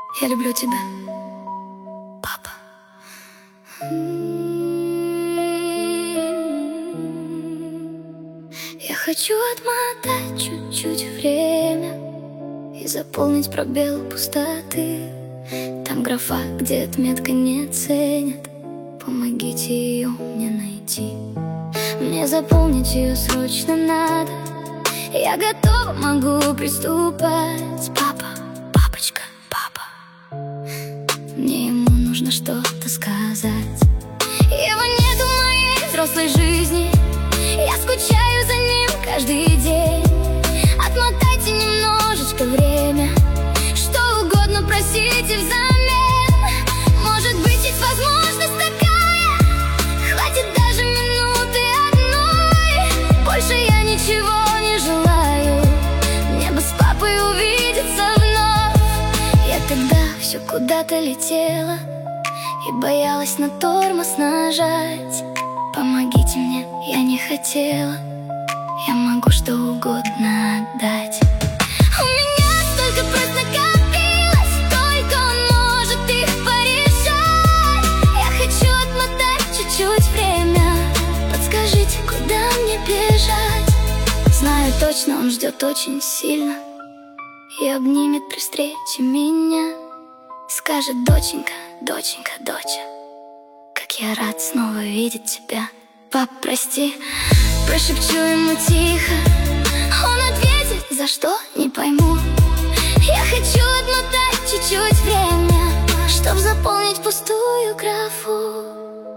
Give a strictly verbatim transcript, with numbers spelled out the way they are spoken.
Я люблю тебя, папа. Я хочу отмотать чуть-чуть время и заполнить пробел пустоты. Там графа, где отметка не ценят. Помогите ее мне найти. Мне заполнить ее срочно надо. Я готова, могу приступать. Папа, папочка, папа. Мне ему нужно что-то сказать. Его нет в моей взрослой жизни. Я скучаю за ним каждый день. Отмотайте немножечко время. Что угодно просите взамен. Может быть, есть возможность такая. Хватит даже минуты одной. Больше я ничего не желаю. Мне бы с папой увидеться вновь. Я тогда все куда-то летела и боялась на тормоз нажать. Помогите мне, я не хотела. Я могу что угодно отдать. У меня столько просьб накопилось, только он может их порешать. Я хочу отмотать чуть-чуть время. Подскажите, куда мне бежать? Знаю точно, он ждет очень сильно и обнимет при встрече меня. Скажет: доченька, доченька, доча, как я рад снова видеть тебя. Пап, прости, прошепчу ему тихо. Он ответит: за что, не пойму. Я хочу отмотать чуть-чуть время, чтоб заполнить пустую графу.